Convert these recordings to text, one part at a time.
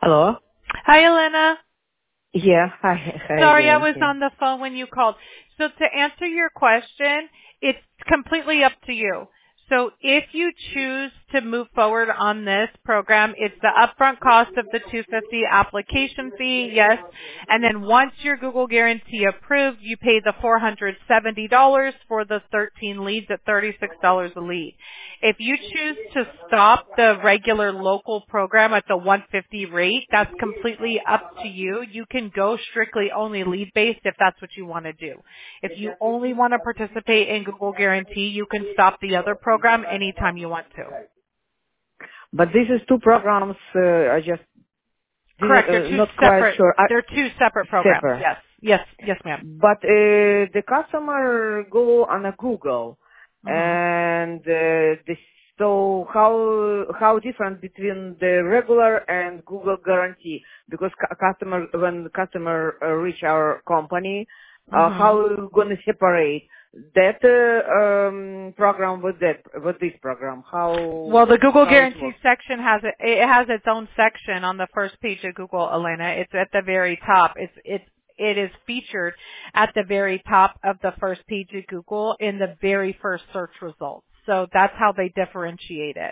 Hello? Hi, Elena. Yeah, hi Sorry, I again. was Yeah. on the phone when you called. So to answer your question, it's completely up to you. So if you choose to move forward on this program, it's the upfront cost of the 250 application fee, yes. And then once your Google Guarantee approved, you pay the $470 for the 13 leads at $36 a lead. If you choose to stop the regular local program at the 150 rate, that's completely up to you. You can go strictly only lead based if that's what you want to do. If you only want to participate in Google Guarantee, you can stop the other program anytime you want to. But this is two programs, I just didn't, Correct. They're two not quite separate. sure. They're two separate programs. Separate. Yes. Yes. Yes, ma'am. But the customer go on a Google hmm and so how different between the regular and Google guarantee? Because when customer reach our company, hmm how we gonna separate that program with this program? Well, the Google How it Guarantee works? section it has its own section on the first page of Google, Elena. It's at the very top. It is featured at the very top of the first page of Google in the very first search results. So that's how they differentiate it.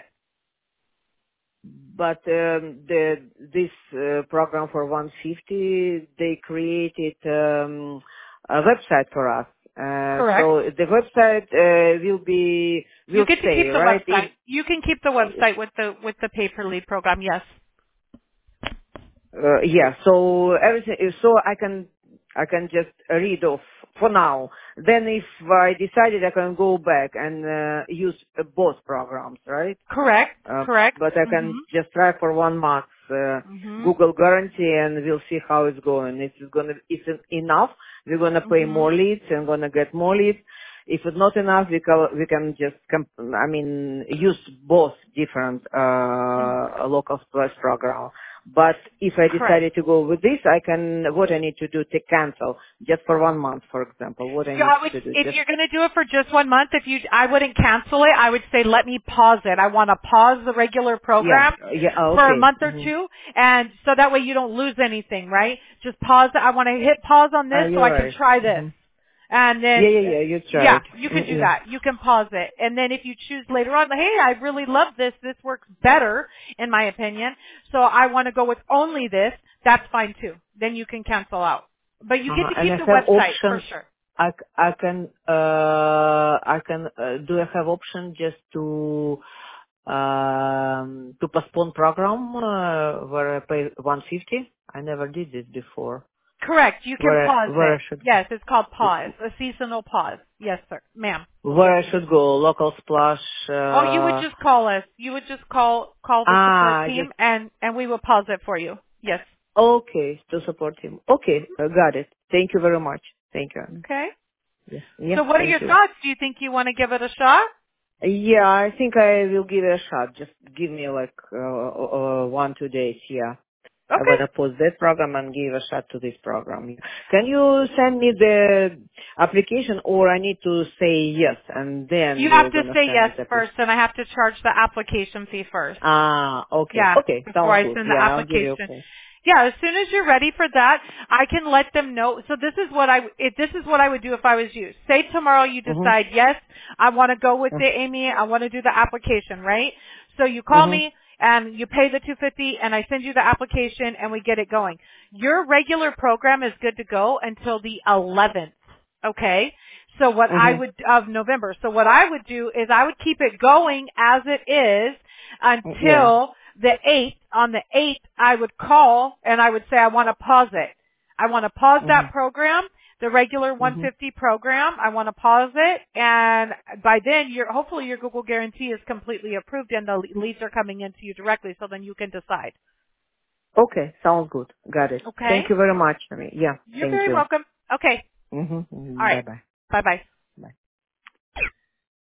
But this program for 150, they created a website for us. Correct. So the website You will get to stay, keep the right? website. You can keep the website with the pay per lead program. Yes. Yeah. So everything. So I can just read off for now. Then if I decided, I can go back and use both programs, right? Correct. Correct. But I can Mhm. just try for 1 month Mhm. Google guarantee, and we'll see how it's going. If it's enough, we're gonna pay Mhm. more leads and gonna get more leads. If it's not enough, we can just use both different Mm. local splash program. But if I Correct. decided to go with this, what I need to do to cancel just for 1 month, for example, what I So need I would, to do if just you're going to do it for just 1 month, I wouldn't cancel it. I would say let me pause it. I want to pause the regular yeah, program yeah, for a okay. month or two, and so that way you don't lose anything, right? Just pause it. I want to hit pause on this so You're I can right. try this. And Yeah, then, yeah, yeah, you yeah, tried. you can do Yeah. that. You can pause it. And then if you choose later on, hey, I really love this. This works better, in my opinion. So I want to go with only this. That's fine too. Then you can cancel out. But you get to And keep I the have website for option. sure. Do I have option just to postpone program where I pay 150? I never did this before. Correct. You can pause Where it. I should Yes, it's called pause. A seasonal pause. Yes, sir. Ma'am. where I should go? Local splash. Oh, you would just call us. You would just call the support Just team and we will pause it for you. Yes. okay to support him. Okay, got it. Thank you very much. Thank you. Okay. Yes. Yeah. So what are Thank your you. thoughts? Do you think you want to give it a shot? Yeah, I think I will give it a shot. Just give me like 1-2 days. Yeah, I'm Okay. gonna pause that program and give a shot to this program. Can you send me the application, or I need to say yes and then You have you're to gonna say send yes me the application? first and I have to charge the application fee first. Okay, Yeah, okay, before sounds I good. send the Yeah, I'll give you a application. call. Yeah, as soon as you're ready for that, I can let them know. So this is what I would do if I was you. Say tomorrow you Mhm. decide, yes, I want to go with it, Amy. I want to do the application, right? So you call Mhm. me and you pay the 250 and I send you the application and we get it going. Your regular program is good to go until the 11th. Okay? So what I Mhm. would, of November. So what I would do is I would keep it going as it is Yeah. until the 8th. On the 8th, I would call and I would say I want to pause it. I want to pause that Mhm. program, the regular Mhm. 150 program. I want to pause it, and by then, hopefully your Google guarantee is completely approved and the leads are coming into you directly, so then you can decide. Okay, sounds good. Got it. Okay? Thank you very much. I mean, yeah, You're thank very you. welcome. Okay. All Mhm. right. Bye bye. Bye-bye.